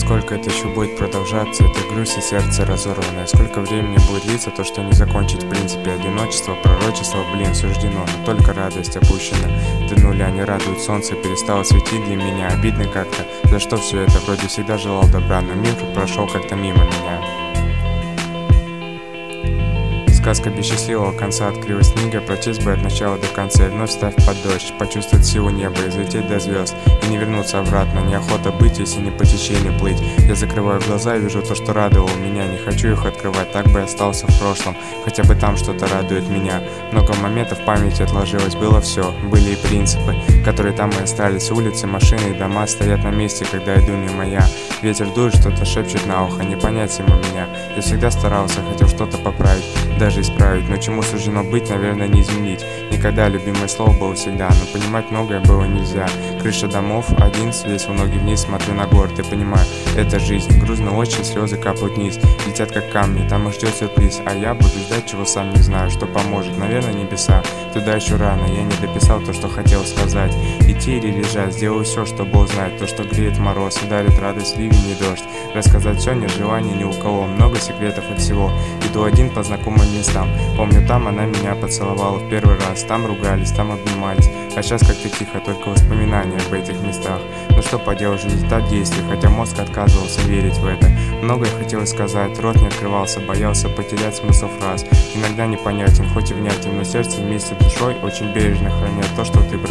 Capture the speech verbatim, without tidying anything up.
Сколько это еще будет продолжаться, эта грусть и сердце разорванное? Сколько времени будет длиться то, что не закончить в принципе? Одиночество, пророчество, блин, суждено, но только радость опущена до нуля. Не радует солнце, перестало светить для меня. Обидно как-то, за что все это? Вроде всегда желал добра, но мир прошел как-то мимо меня. Сказка без счастливого конца открылась книга, прочесть бы от начала до конца и вновь ставь под дождь, почувствовать силу неба и взлететь до звезд и не вернуться обратно. Неохота быть, если не по течению плыть. Я закрываю глаза и вижу то, что радовало меня, не хочу их открывать, так бы и остался в прошлом, хотя бы там что-то радует меня. Много моментов в памяти отложилось, было все, были и принципы, которые там и остались. Улицы, машины и дома стоят на месте, когда иду мимо я. Ветер дует, что-то шепчет на ухо, не понять ему меня. Я всегда старался, хотел что-то поправить, даже исправить, но чему суждено быть, наверное, не изменить. Никогда любимое слово было всегда, но понимать многое было нельзя. Крыша домов, один свесил ноги вниз, смотрю на город и понимаю, это жизнь. Грустно очень, слезы капают вниз, летят как камни, там их ждет сюрприз. А я буду ждать, чего сам не знаю, что поможет, наверное, небеса. Туда еще рано, я не дописал то, что хотел сказать. Идти или лежать, сделаю все, чтобы узнать то, что греет мороз, дарит радость ливень и дождь. Рассказать все, нет желания ни у кого, много секретов от всего. Иду один по знакомым местам. Помню, там она меня поцеловала в первый раз. Там ругались, там обнимались. А сейчас как-то тихо, только воспоминания об этих местах. Ну что поделаешь, результат действий, хотя мозг отказывался верить в это. Многое хотелось сказать, рот не открывался, боялся потерять смысл фраз. Иногда непонятен, хоть и внятен, но сердце вместе с душой очень бережно хранят то, что ты бросил.